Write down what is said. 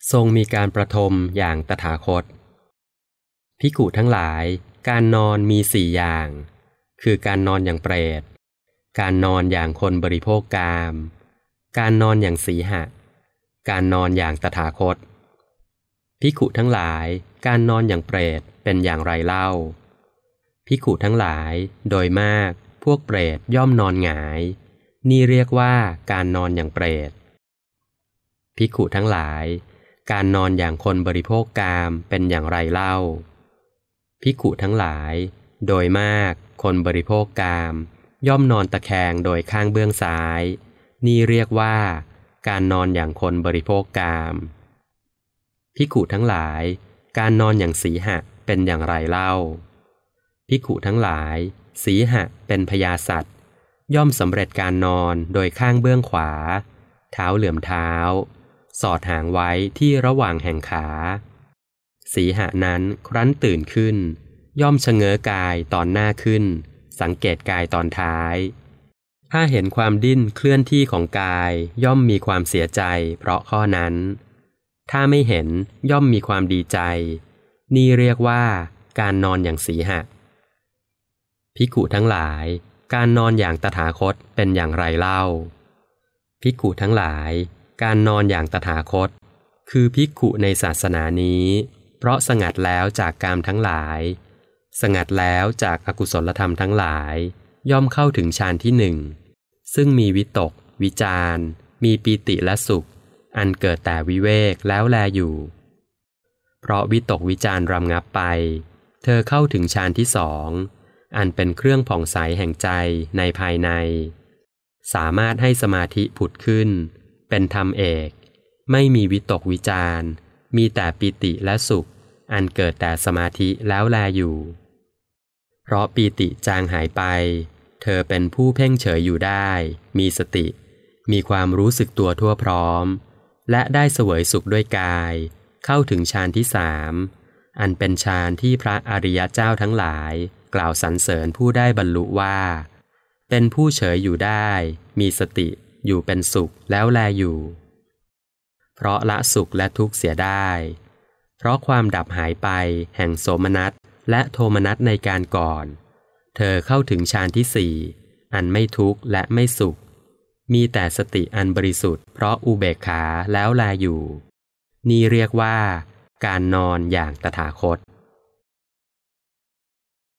ทรงมีการประทมอย่างตถาคตภิกขุทั้งหลายการนอนมี4อย่างคือการนอนอย่างเปรตการนอนอย่างคนบริโภคกามการนอนอย่างสีหะการนอนอย่างตถาคตภิกขุทั้งหลายการนอนอย่างเปรตเป็นอย่างไรเล่าภิกขุทั้งหลายโดยมากพวกเปรตย่อมนอนหงายนี่เรียกว่าการนอนอย่างเปรตภิกขุทั้งหลายการนอนอย่างคนบริโภคกามเป็นอย่างไรเล่าภิกขุทั้งหลายโดยมากคนบริโภคกามย่อมนอนตะแคงโดยข้างเบื้องซ้ายนี่เรียกว่าการนอนอย่างคนบริโภคกามภิกขุทั้งหลายการนอนอย่างสีหะเป็นอย่างไรเล่าภิกขุทั้งหลายสีหะเป็นพญาสัตว์ย่อมสำเร็จการนอนโดยข้างเบื้องขวาเท้าเหลื่อมเท้าสอดหางไว้ที่ระหว่างแห่งขาสีหะนั้นครั้นตื่นขึ้นย่อมชะเง้อกายตอนหน้าขึ้นสังเกตกายตอนท้ายถ้าเห็นความดิ้นเคลื่อนที่ของกายย่อมมีความเสียใจเพราะข้อนั้นถ้าไม่เห็นย่อมมีความดีใจนี่เรียกว่าการนอนอย่างสีหะภิกขุทั้งหลายการนอนอย่างตถาคตเป็นอย่างไรเล่าภิกขุทั้งหลายการนอนอย่างตถาคตคือภิกขุในศาสนานี้เพราะสงัดแล้วจากกามทั้งหลายสงัดแล้วจากอกุศลธรรมทั้งหลายย่อมเข้าถึงฌานที่หนึ่งซึ่งมีวิตกวิจารมีปีติและสุขอันเกิดแต่วิเวกแล้วแลอยู่เพราะวิตกวิจารรำงับไปเธอเข้าถึงฌานที่สองอันเป็นเครื่องผ่องใสแห่งใจในภายในสามารถให้สมาธิผุดขึ้นเป็นธรรมเอกไม่มีวิตกวิจารมีแต่ปิติและสุขอันเกิดแต่สมาธิแล้วแลอยู่เพราะปีติจางหายไปเธอเป็นผู้เพ่งเฉยอยู่ได้มีสติมีความรู้สึกตัวทั่วพร้อมและได้เสวยสุขด้วยกายเข้าถึงฌานที่สามอันเป็นฌานที่พระอริยเจ้าทั้งหลายกล่าวสรรเสริญผู้ได้บรรลุว่าเป็นผู้เฉยอยู่ได้มีสติอยู่เป็นสุขแล้วแลอยู่เพราะละสุขและทุกข์เสียได้เพราะความดับหายไปแห่งโสมนัสและโทมนัสในการก่อนเธอเข้าถึงฌานที่สี่อันไม่ทุกข์และไม่สุขมีแต่สติอันบริสุทธิ์เพราะอุเบกขาแล้วแลอยู่นี่เรียกว่าการนอนอย่างตถาคต